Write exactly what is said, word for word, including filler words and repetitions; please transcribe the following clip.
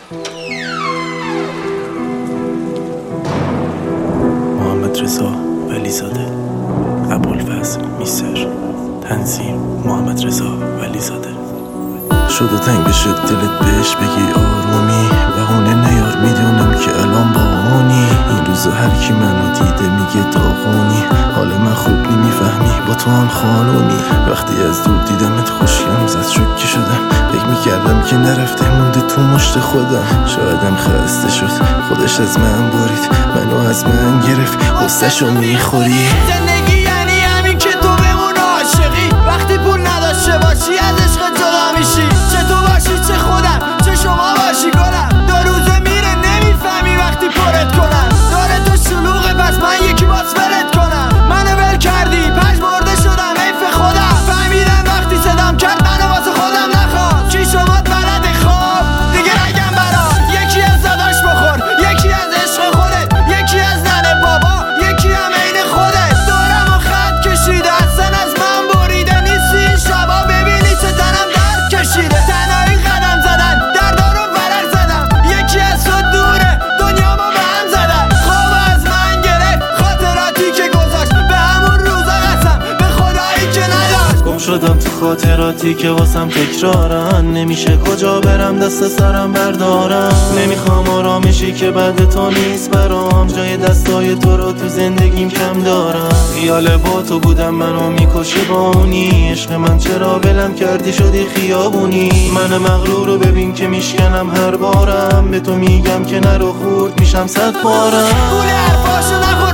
محمد رضا ولیزاده، ابوالفضل میسر، تنظیم محمد رضا ولیزاده. شده تنگ بشه دلت بهش بگی آرومی، بهونه نیار میدونم که الان با اونی. این روزا هر کی منو دیده میگه داغونی، حال من خوب نمیفهمی با تو هم خانومی. وقتی از دور دیدمت خوشیم زد شوکه شدم، فکر میکردم که نرفته مونده تو مشت خودم. شایدم خسته شد خودش از من برید، منو از من گرفت غصه‌شو میخوری. زندگی یعنی همین که تو بمون عاشقی، وقتی پول نداشته باشی از عشق جدا میشی. چه تو باشی چه خودم چه شما باشی گلم، دو روزه میره نمیفهمی وقتی پرت کنم. داره تو شلوغه پس من یکی باز فرت کنم. منو ول کردی پش برده شدم حیف خودم. فهمیدم وقتی صدام کرد منو واسه خودم نخواد. چی شما بلد خواب دیگه نگم برات. یکی از داداش بخور، یکی از عشق خودت، یکی از ننه بابا، یکی هم عین خودت. دورم و خط کشیده اصلا از من بریده نیستی. این شبا ببینی چه تنم درد کشیده. تنهایی قدم زدن دردار رو ورق زدم، یکی از تو دوره دنیامو به هم زدم. خواب از من گرفت خاطراتی که گذاشت، به همون روزا قسم به خدایی که نداشت. گم شدم تو خاطراتی که واسم تکرارن، نمیشه کجا برم دست سرم بردارم. نمیخوام آرامشی که بعد تو نیست برام، جای دستای تو رو تو زندگیم کم دارم. خیال با تو بودم منو میکشه با اونی، عشق من چرا بلم کردی شدی خیابونی. من مغرور رو ببین که میشکنم هر بارم، به تو میگم که نرو خورد میشم صد بارم. پول حرفاشو نخور